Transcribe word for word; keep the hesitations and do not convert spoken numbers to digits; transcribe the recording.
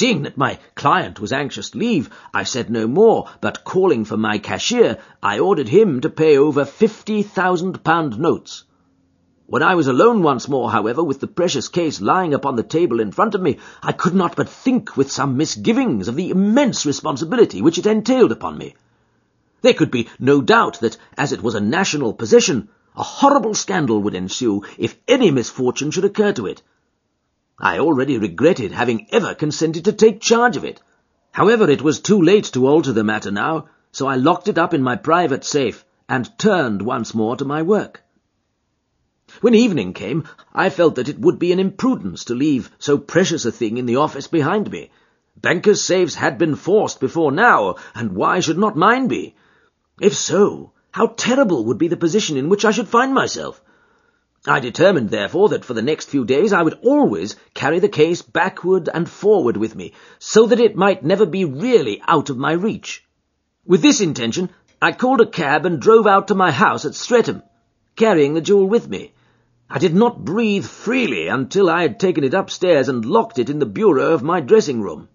Seeing that my client was anxious to leave, I said no more, but calling for my cashier, I ordered him to pay over fifty thousand pound notes. When I was alone once more, however, with the precious case lying upon the table in front of me, I could not but think with some misgivings of the immense responsibility which it entailed upon me. There could be no doubt that, as it was a national possession, a horrible scandal would ensue if any misfortune should occur to it. I already regretted having ever consented to take charge of it. However, it was too late to alter the matter now, so I locked it up in my private safe and turned once more to my work. When evening came, I felt that it would be an imprudence to leave so precious a thing in the office behind me. Bankers' safes had been forced before now, and why should not mine be? If so, how terrible would be the position in which I should find myself! I determined, therefore, that for the next few days I would always carry the case backward and forward with me, so that it might never be really out of my reach. With this intention, I called a cab and drove out to my house at Streatham, carrying the jewel with me. I did not breathe freely until I had taken it upstairs and locked it in the bureau of my dressing-room.